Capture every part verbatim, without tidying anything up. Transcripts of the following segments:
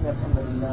الحمد لله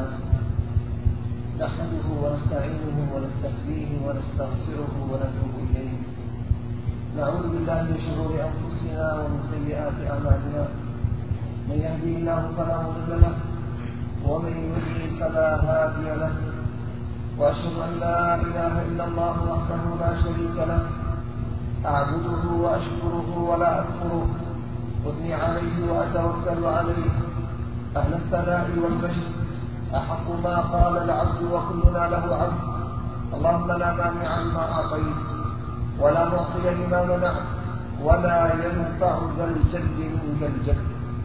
نحمده ونستعينه ونستهديه ونستغفره ونتوب إليه. نعوذ بالله من شرور أنفسنا ومن سيئات أعمالنا. من يهدي الله فلا مضل له ومن يضلل فلا هادي له. وأشهد أن لا إله إلا الله وحده لا شريك له أعبده وأشكره ولا أكفره أثني عليه وأتوكل عليه. أهل الثناء والمجد أحق ما قال العبد وكلنا له عبد. اللهم لا مانع لما أعطيت ولا معطي لما منعت ولا ينفع ذا الجد منك الجد.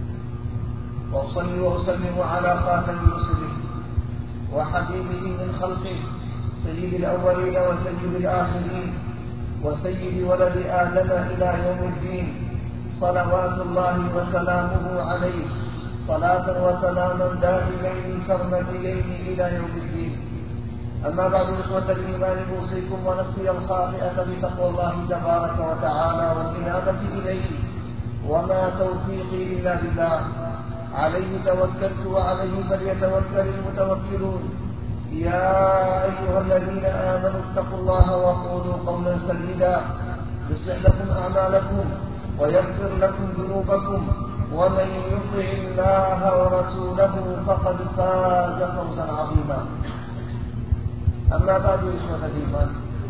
وأصلي وأسلم على خاتم رسله وحبيبه من خلقه سيد الأولين وسيد الآخرين وسيد ولد آدم إلى يوم الدين، صلوات الله وسلامه عليه صلاة وسلاما دائمين سرمديين إلى يوم الدين. أما بعد، إخوة الإيمان، أوصيكم ونفسي الخاطئة بتقوى الله تبارك وتعالى والإنابة إليه، وما توفيقي إلا بالله. عليه توكلت وعليه فليتوكل المتوكلون. يا أيها الذين آمنوا اتقوا الله وقولوا قولا سديدا يصلح لكم أعمالكم ويغفر لكم ذنوبكم، ومن يطع الله ورسوله فقد فاز فوزا عظيما. أما بعد، إخوة الإيمان،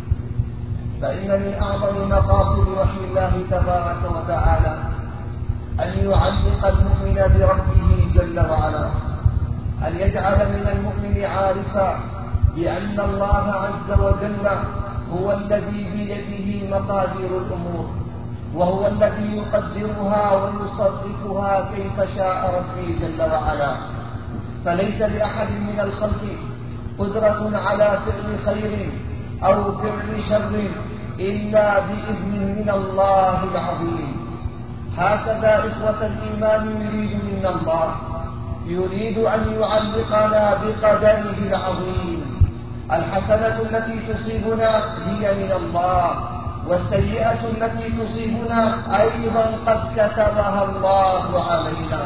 فإن من أعظم مقاصد وحي الله تبارك وتعالى أن يعلق المؤمن بربه جل وعلا، أن يجعل من المؤمن عارفا بأن الله عز وجل هو الذي بيده مقادير الأمور، وهو الذي يقدرها ويصرفها كيف شاء ربي جل وعلا. فليس لأحد من الخلق قدرة على فعل خير أو فعل شر إلا بإذن من الله العظيم. هكذا إخوة الإيمان يريد منا الله، يريد أن يعلقنا بقدره العظيم. الحسنة التي تصيبنا هي من الله، والسيئة التي تصيبنا أيضا قد كتبها الله علينا.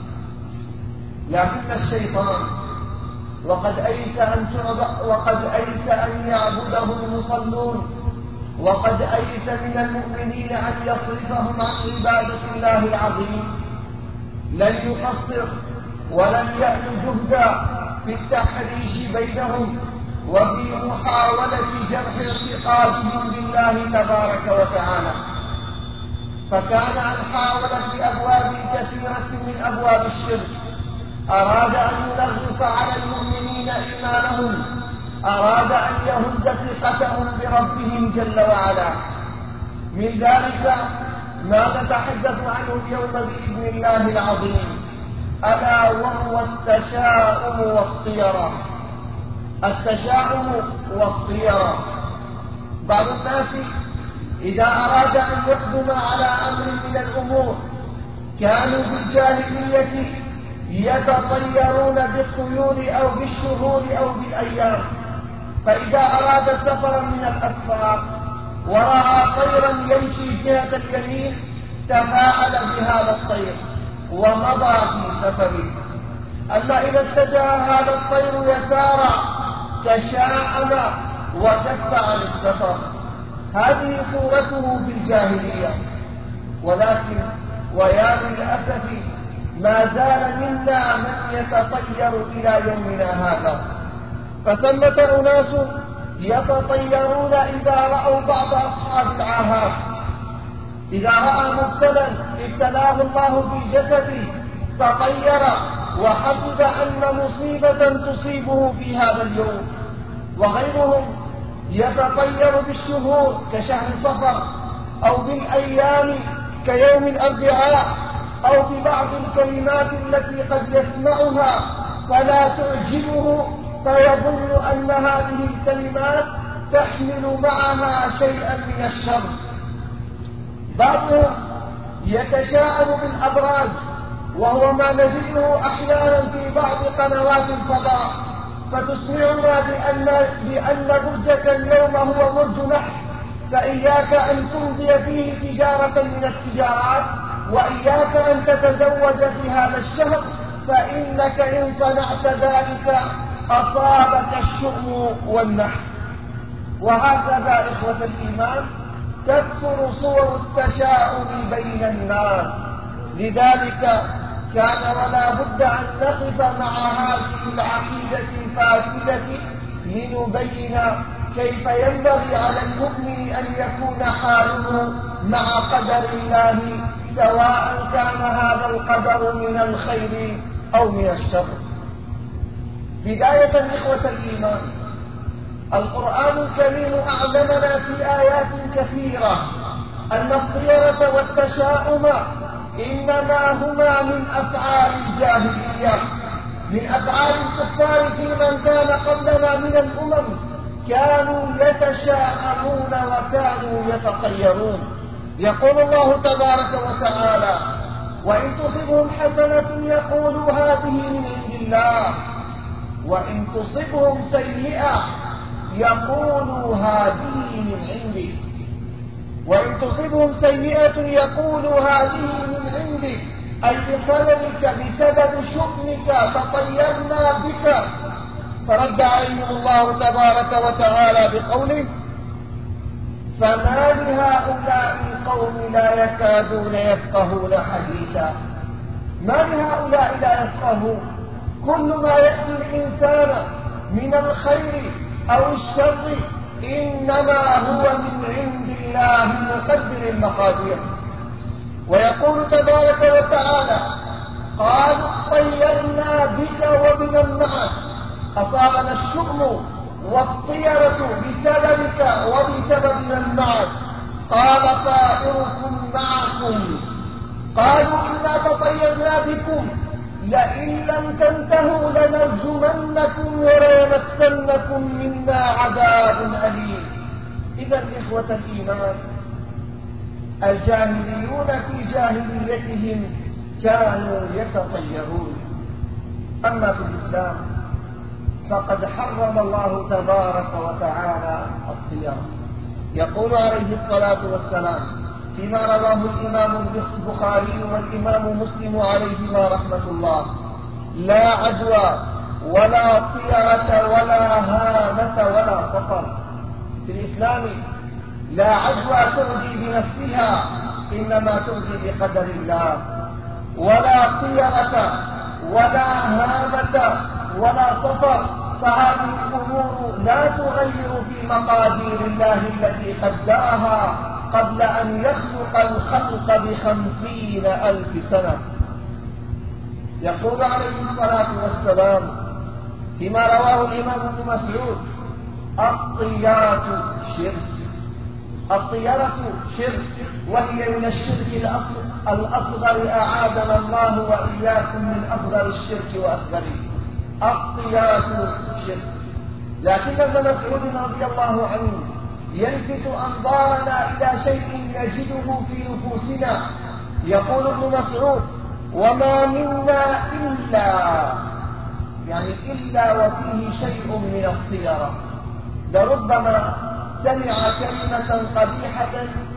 لكن الشيطان وقد أيس أن تعبد وقد أيس أن يعبده المصلون، وقد أيس من المؤمنين أن يصرفهم عن عبادة الله العظيم، لن يقصر ولن يأل جهدا في التحريش بينهم وفي محاولة جرح اعتقادهم بالله تبارك وتعالى. فكان أن حاول في أبواب كثيرة من أبواب الشرك، أراد أن يلغف على المؤمنين إيمانهم، أراد أن يهز ثقتهم بربهم جل وعلا. من ذلك ما نتحدث عنه اليوم بإذن الله العظيم، ألا وهو التشاؤم والطيرة. التشاؤم والطيرة، بعض الناس إذا أراد أن يقدم على أمر من الأمور كانوا في الجاهلية يتطيرون بالطيور أو بالشهور أو بالأيام. فإذا أراد سفرا من الأسفار ورأى طيرا يمشي جهة اليمين تفاعل بهذا الطير ومضى في سفره. أما إذا اتجه هذا الطير يسارا تشاءم وكف عن السفر. هذه صورته في الجاهلية. ولكن ويا للأسف ما زال منا من يتطير إلى يومنا هذا. فثمة أناس يتطيرون إذا رأوا بعض أصحاب العاهات، إذا رأى مبتلا ابتلاه الله في جسده تطير وحسب أن مصيبة تصيبه في هذا اليوم. وغيرهم يتطير بالشهور كشهر صفر، أو بالأيام كيوم الأربعاء، أو ببعض الكلمات التي قد يسمعها فلا تعجبه، فيظن أن هذه الكلمات تحمل معها شيئا من الشر. بعضهم يتشاءم بالأبراج، وهو ما نجده أحيانا في بعض قنوات الفضاء، فتسمعنا بأن, بأن برجك اليوم هو برج نحس، فإياك أن تمضي فيه تجارة من التجارات، وإياك أن تتزوج في هذا الشهر، فإنك إن صنعت ذلك أصابك الشؤم والنحس. وهكذا إخوة الإيمان تكثر صور التشاؤم بين الناس. لذلك كان ولا بد أن نقف مع هذه العقيدة الفاسدة لنبين كيف ينبغي على المؤمن أن يكون حاله مع قدر الله، سواء كان هذا القدر من الخير أو من الشر. بداية إخوة الإيمان، القرآن الكريم أعلمنا في آيات كثيرة أن الطيرة والتشاؤم إنما هما من أفعال الجاهلية، من أفعال الكفار في من كان قبلنا من الأمم، كانوا يتشاءمون وكانوا يتطيرون. يقول الله تبارك وتعالى: وإن تصبهم حسنة يقولوا هذه من عند الله، وإن تصبهم سيئة يقولوا هذه من عندك، وإن تصبهم سيئة يقولوا هذه من عندك، أي بسببك بسبب شؤمك تطيرنا بك. فرد عليهم الله تبارك وتعالى بقوله: فما لهؤلاء القوم لا يكادون يفقهون حديثا. ما لهؤلاء لا يفقهون؟ كل ما يأتي الإنسان من الخير أو الشر إنما هو من عند الله مقدر المقادير. ويقول تبارك وتعالى: قالوا طيرنا بك وبمن معك، أصابنا الشؤم والطيرة بسببك وبسبب من معك. قال: طائركم معكم. قالوا: إنا تطيرنا بكم لئن لم تنتهوا لنرجمنكم وليمسنكم منا عذاب أليم. إذا إخوة الإيمان، الجاهليون في جاهليتهم كانوا يتطيرون. أما في الإسلام فقد حرم الله تبارك وتعالى الطيرة. يقول عليه الصلاة والسلام فيما رواه الإمام البخاري والإمام مسلم عليهما رحمة الله: لا عدوى ولا طيرة ولا هامة ولا سفر. في الإسلام لا عدوى تؤذي بنفسها، إنما تؤذي بقدر الله، ولا طيرة ولا هامة ولا سفر. فهذه الأمور لا تغير في مقادير الله التي قدرها قبل أن يخلق الخلق بخمسين ألف سنة. يقول عليه الصلاة والسلام فيما رواه الإمام ابن مسعود: الطيرة شرك. الطيرة شرك، وهي من الشرك الأصغر، أعاذنا الله وإياكم من أصغر الشرك وأكبره. الطيرة شرك. لكن ابن مسعود رضي الله عنه يلفت أنظارنا إلى شيء نجده في نفوسنا. يقول ابن مسعود: وما منا إلا يعني إلا وفيه شيء من الطيرة. لربما سمع كلمة قبيحة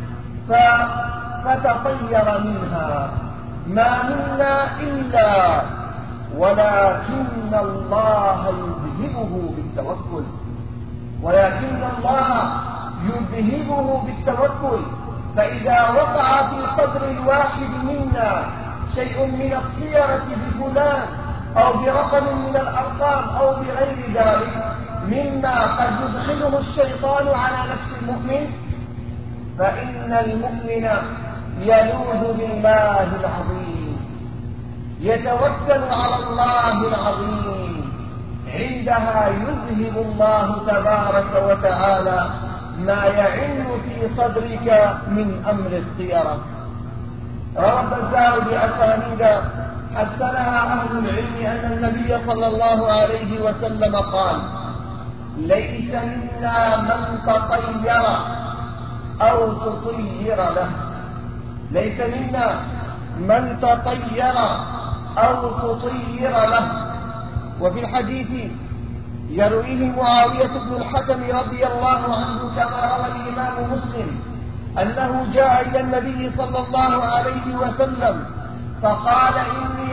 فتطير منها. ما منا إلا ولكن الله يذهبه بالتوكل، ولكن الله يذهبه بالتوكل. فإذا وقع في صدر الواحد منا شيء من الطيرة بفلان أو برقم من الأرقام أو بغير ذلك مما قد يدخله الشيطان على نفس المؤمن، فإن المؤمن يلوذ بالله العظيم، يتوكل على الله العظيم. عندها يذهب الله تبارك وتعالى ما يعن في صدرك من أمر الطيرة. روى البزار بأسانيد حسنها أهل العلم أن النبي صلى الله عليه وسلم قال: ليس منا من تطير أو تطير له. ليس منا من تطير أو تطير له. وفي الحديث يرويه معاوية بن الحكم رضي الله عنه كما روى الإمام مسلم أنه جاء إلى النبي صلى الله عليه وسلم فقال: إني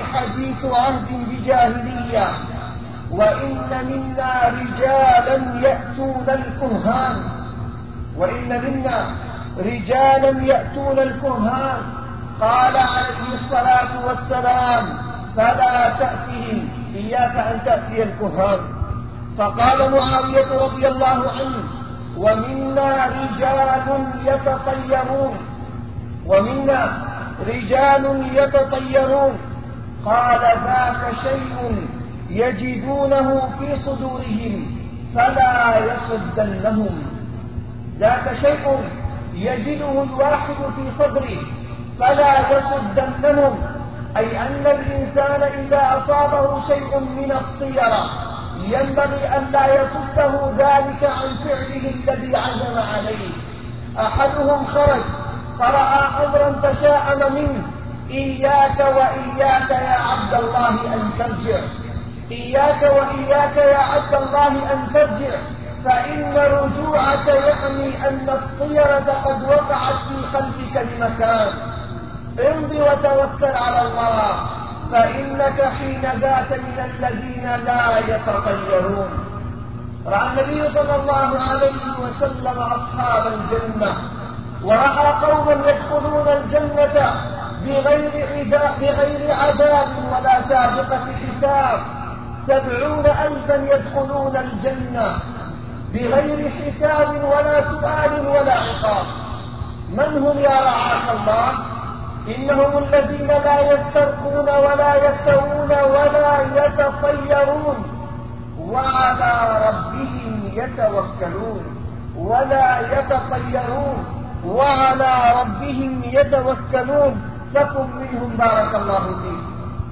حديث عهد بجاهلية، وإن منا رجالا يأتون الكهان وإن منا رجالا يأتون الكهان قال عليه الصلاة والسلام: فلا تأتهم، إياك أن تأتي الكهان. فقال معاوية رضي الله عنه: ومنا رجال يتطيرون ومنا رجال يتطيرون قال: ذاك شيء يجدونه في صدورهم فلا يصدنهم. ذاك شيء يجده الواحد في صدره فلا يصدنهم، أي أن الإنسان إذا أصابه شيء من الطيرة ينبغي أن لا يصده ذلك عن فعله الذي عزم عليه. أحدهم خرج فرأى أمرا تشاءم منه: إياك وإياك يا عبد الله أن ترجع، إياك وإياك يا عبد الله أن ترجع، فإن رجوعك يعني أن الطيرة قد وقعت في قلبك بمكان. امض وتوكل على الله، فإنك حين ذاك من الذين لا يتطيرون. رأى النبي صلى الله عليه وسلم أصحاب الجنة، ورأى قوما يدخلون الجنة بغير بغير عذاب ولا سابقة حساب، سبعون ألفا يدخلون الجنة بغير حساب ولا سؤال ولا عقاب. من هم يا رعاك الله؟ إنهم الذين لا يسترقون ولا يكتوون ولا يتطيرون، وعلى ربهم يتوكلون. ولا يتطيرون وعلى ربهم يتوكلون، فكن منهم بارك الله فيك.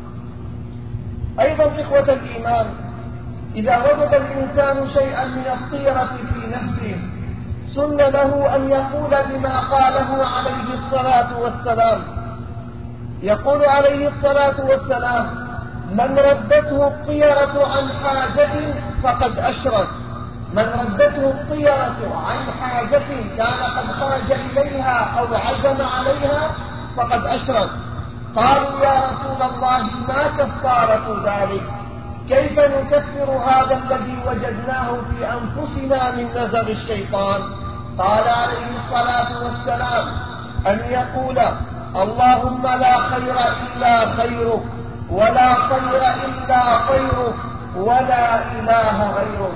أيضا إخوة الإيمان، إذا وجد الإنسان شيئا من الطيرة في نفسه سن له أن يقول بما قاله عليه الصلاة والسلام. يقول عليه الصلاة والسلام: من ردته الطيرة عن حاجة فقد أشرك. من ردته الطيرة عن حاجة كان قد خرج إليها أو عزم عليها فقد أشرك. قالوا: يا رسول الله، ما كفارة ذلك؟ كيف نكفر هذا الذي وجدناه في أنفسنا من نزغ الشيطان؟ قال عليه الصلاة والسلام: أن يقول: اللهم لا خير إلا خيرك، ولا خير إلا خيرك، ولا إله غيرك.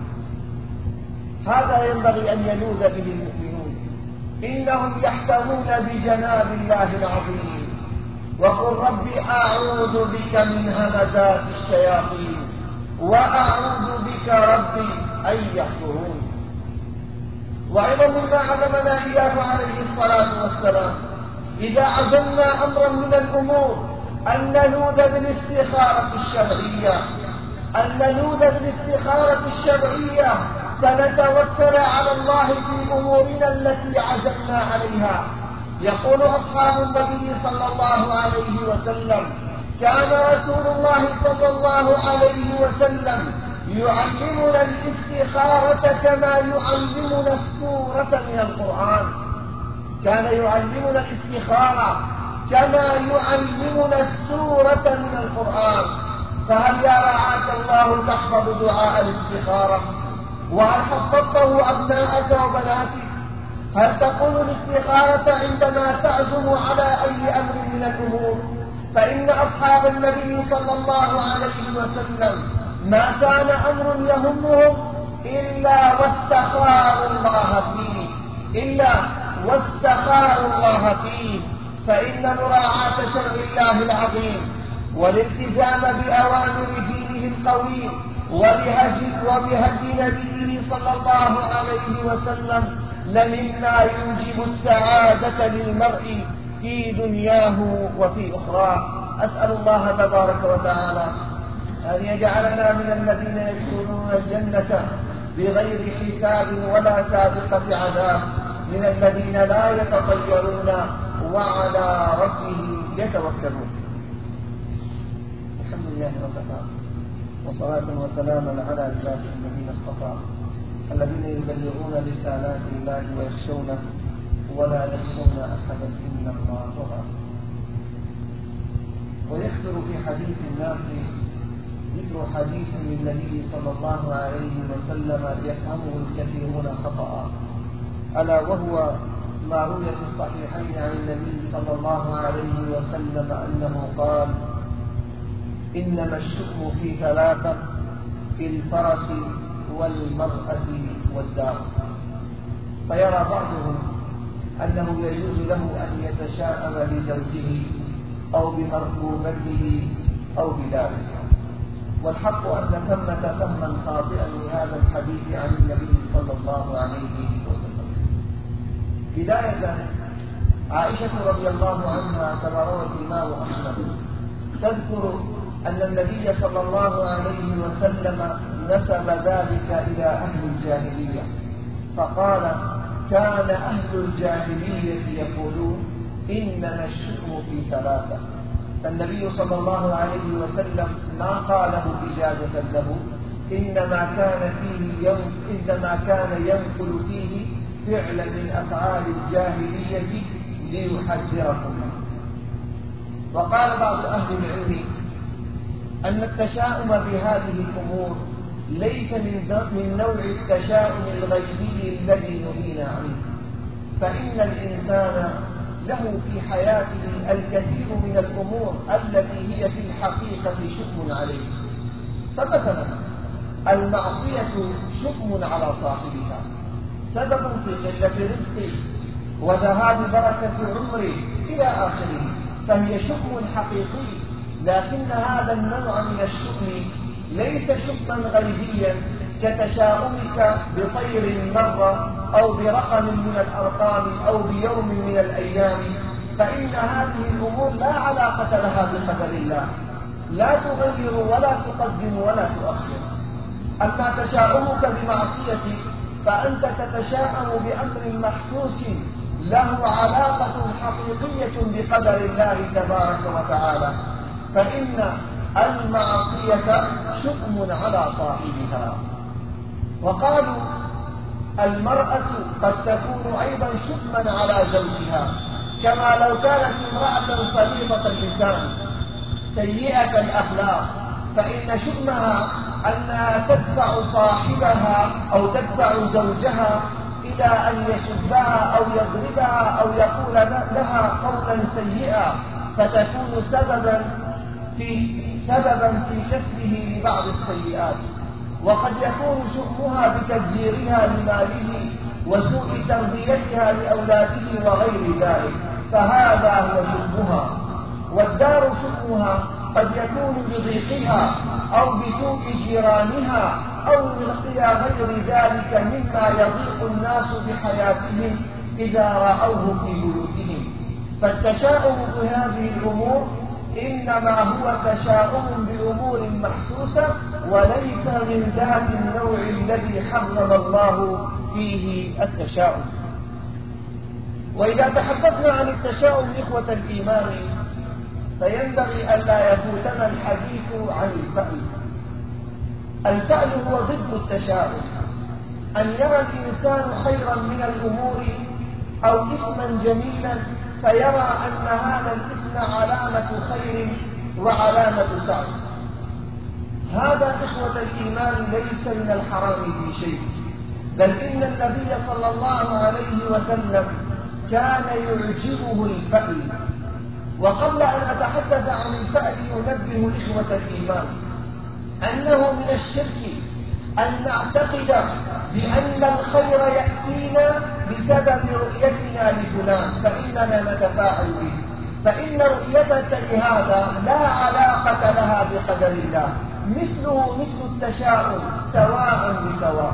هذا ينبغي أن يلوذ به المؤمنون، إنهم يحتمون بجناب الله العظيم. وقل: رب أعوذ بك من همزات الشياطين، وأعوذ بك ربي أن يحضرون. وأيضا مما علمنا إياه عليه الصلاة والسلام: إذا عزمنا أمرا من الأمور أن نلوذ بالاستخارة الشرعية أن نلوذ بالاستخارة الشرعية فنتوكل على الله في أمورنا التي عزمنا عليها. يقول أصحاب النبي صلى الله عليه وسلم: كان رسول الله صلى الله عليه وسلم يعلمنا الاستخارة كما يعلمنا السورة من القرآن. كان يعلمنا الاستخارة كما يعلمنا السورة من القرآن. فهل يا رعاك الله تحفظ دعاء الاستخارة؟ وهل حفظته أبناءك وبناتك؟ هل تقول الاستخارة عندما تعزم على أي أمر من الأمور؟ فإن أصحاب النبي صلى الله عليه وسلم ما كان أمر يهمهم إلا واستخاروا الله فيه إلا واستخاروا الله فيه فإن مراعاة شرع الله العظيم والالتزام بأوامر دينه القويم وبهدي وبهدي نبيه صلى الله عليه وسلم لمما يوجب السعادة للمرء في دنياه وفي أخراه. أسأل الله تبارك وتعالى أن يجعلنا من الذين يدخلون الجنة بغير حساب ولا سابقة عذاب، من الذين لا يتطيرون وعلى ربهم يتوكلون. الحمد لله وكفى، وصلاة وسلاما على عباده الذين اصطفى الذين يبلغون رسالات الله ويخشونه ولا يخشون أحدا إلا الله. ويكثر في حديث الناس ذكر حديث للنبي صلى الله عليه وسلم يفهمه الكثيرون خطأ، ألا وهو ما روي في الصحيحين عن النبي صلى الله عليه وسلم أنه قال: إنما الشؤم في ثلاثة: في الفرس والمرأة والدار. فيرى بعضهم أنه يجوز له أن يتشاءم لزوجه أو بمركوبته أو بذلك، والحق أن ثمة فهما خاطئا لهذا الحديث عن النبي صلى الله عليه وسلم. بداية، عائشة رضي الله عنها كما روى الإمام أحمد تذكر أن النبي صلى الله عليه وسلم نسب ذلك إلى أهل الجاهلية، فقال: كان أهل الجاهلية يقولون إنما الشؤم في ثلاثة. فالنبي صلى الله عليه وسلم ما قاله إجازة له، إنما كان فيه يوم إنما كان ينقل فيه فعلا من أفعال الجاهلية ليحذركم. وقال بعض أهل العلم أن التشاؤم بهذه الأمور ليس من نوع التشاؤم الغيبي الذي نهينا عنه، فإن الإنسان له في حياته الكثير من الأمور التي هي في الحقيقة شؤم عليه. فمثلا المعصية شؤم على صاحبها، سبب في قلة رزقه وذهاب بركة عمره إلى آخره، فهي شؤم حقيقي. لكن هذا النوع من الشؤم ليس شؤما غيبيا كتشاؤمك بطير مرة أو برقم من الأرقام أو بيوم من الأيام، فإن هذه الأمور لا علاقة لها بقدر الله، لا تغير ولا تقدم ولا تؤخر. أما تشاؤمك بمعصية فأنت تتشاءم بأمر محسوس له علاقة حقيقية بقدر الله تبارك وتعالى، فإن المعصية شؤم على صاحبها. وقالوا المرأة قد تكون أيضا شؤما على زوجها، كما لو كانت امرأة صليطة اللسان سيئة الأخلاق، فإن شؤمها أنها تدفع صاحبها أو تدفع زوجها إلى أن يسبها أو يضربها أو يقول لها قولا سيئا، فتكون سببا في سببا في كسبه لبعض السيئات. وقد يكون شؤمها بتبذيرها لماله وسوء تربيتها لأولاده وغير ذلك، فهذا هو شؤمها. والدار شؤمها قد يكون بضيقها أو بسوء جيرانها أو إلى غير ذلك مما يضيق الناس بحياتهم إذا رأوه في بيوتهم. فالتشاؤم بهذه الأمور إنما هو تشاؤم بأمور محسوسة وليس من ذات النوع الذي حرم الله فيه التشاؤم. وإذا تحدثنا عن التشاؤم إخوة الإيمان فينبغي ألا يفوتنا الحديث عن الفأل. الفأل هو ضد التشاؤم، أن يرى الإنسان خيرا من الأمور أو اسما جميلا فيرى أن هذا الاسم علامة خير وعلامة سعد. هذا إخوة الإيمان ليس من الحرام في شيء، بل إن النبي صلى الله عليه وسلم كان يعجبه الفأل. وقبل أن أتحدث عن الفأل أنبه إخوة الإيمان أنه من الشرك أن نعتقد بأن الخير يأتينا بسبب رؤيتنا لفلان فإننا نتفاعل به، فإن رؤيتك لهذا لا علاقة لها بقدر الله، مثله مثل التشاؤم سواء بسواء.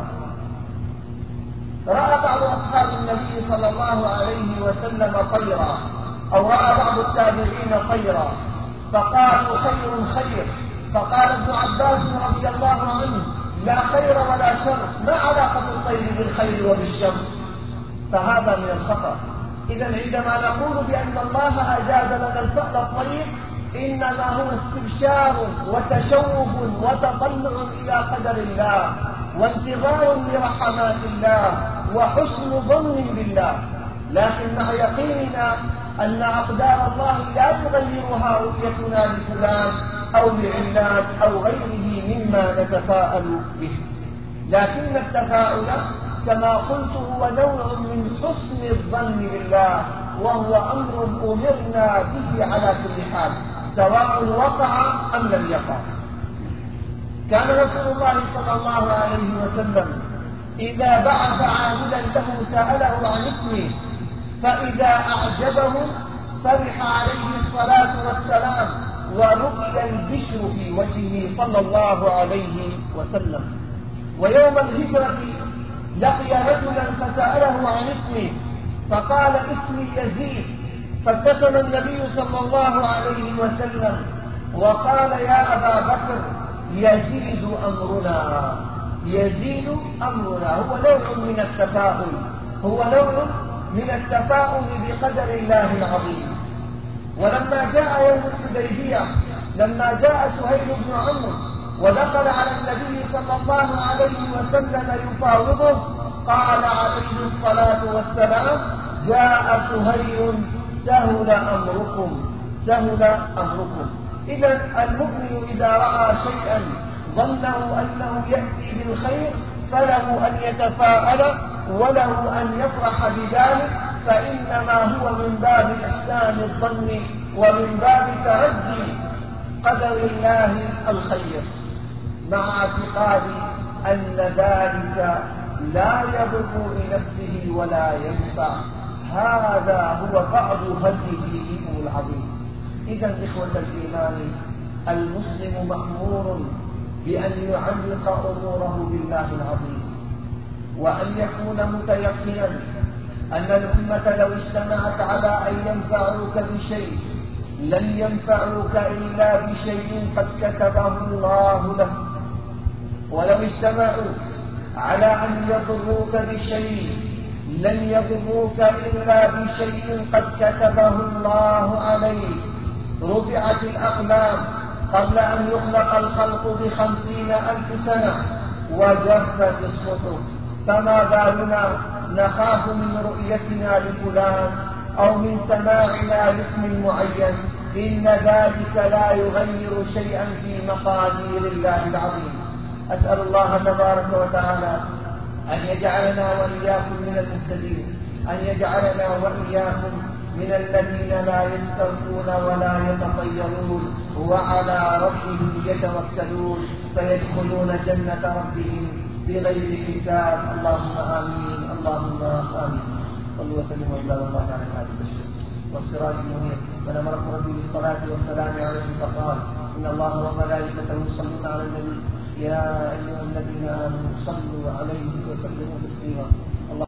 رأى بعض أصحاب النبي صلى الله عليه وسلم طيرا، أو رأى بعض التابعين طيرا فقالوا خير خير، فقال ابن عباس رضي الله عنه لا خير ولا شر، ما علاقة الطير بالخير وبالشر؟ فهذا من الخطأ. إذا عندما نقول بأن الله أجاز لنا الفأل الطير إنما هو استبشار وتشوف وتطلع إلى قدر الله وانتظار لرحمات الله وحسن ظن بالله، لكن مع يقيننا أن أقدار الله لا تغيرها رؤيتنا لفلان أو لعلان أو غيره مما نتفاءل به، لكن التفاؤل كما قلت هو نوع من حسن الظن بالله، وهو أمر أمرنا به على كل حال سواء وقع أم لم يقع. كان رسول الله صلى الله عليه وسلم إذا بعث عاملا له سأله عن اسمه، فإذا أعجبه فرح عليه الصلاة والسلام ورؤي البشر في وجهه صلى الله عليه وسلم. ويوم الهجرة لقي رجلا فسأله عن اسمه فقال اسمي يزيد، فابتسم النبي صلى الله عليه وسلم وقال يا أبا بكر يزيد أمرنا، يزيد أمرنا. هو نوع من التفاؤل، هو نوع من التفاؤل بقدر الله العظيم. ولما جاء يوم الحديبية، لما جاء سهيل بن عمرو ودخل على النبي صلى الله عليه وسلم يفاوضه، قال عليه الصلاة والسلام جاء سهيل سهل أمركم، سهل أمركم. إذا المؤمن إذا رأى شيئا ظنه أنه يأتي بالخير فله أن يتفاءل وله أن يفرح بذلك، فإنما هو من باب إحسان الظن ومن باب ترجي قدر الله الخير، مع اعتقاد أن ذلك لا يضر لنفسه ولا ينفع. هذا هو بعض هديه العظيم. إذا إخوة الإيمان، المسلم مأمور بأن يعلق أموره بالله العظيم، وأن يكون متيقنا أن الأمة لو اجتمعت على أن ينفعوك بشيء لن ينفعوك إلا بشيء قد كتبه الله لك، ولو اجتمعوا على أن يضروك بشيء لن يضروك إلا بشيء قد كتبه الله عليك. رفعت الأقلام قبل أن يخلق الخلق بخمسين ألف سنة وجفت الصحف، فما بالنا نخاف من رؤيتنا لفلان أو من سماعنا لاسم معين؟ إن ذلك لا يغير شيئا في مقادير الله العظيم. أسأل الله تبارك وتعالى أن يجعلنا وإياكم من المهتدين، أن يجعلنا وإياكم من الذين لا يسترقون ولا يتطيرون وعلى ربهم يتوكلون فيدخلون جنة ربهم بغير حساب. اللهم آمين، اللهم آمين. صلوا وسلموا عباد الله على هذا البشر والسراج المنير. ونمركم ربي بالصلاة والسلام عليه فقال إن الله وملائكته يصلون على النبي يا أيها الذين آمنوا صلوا عليه وسلموا تسليما. اللهم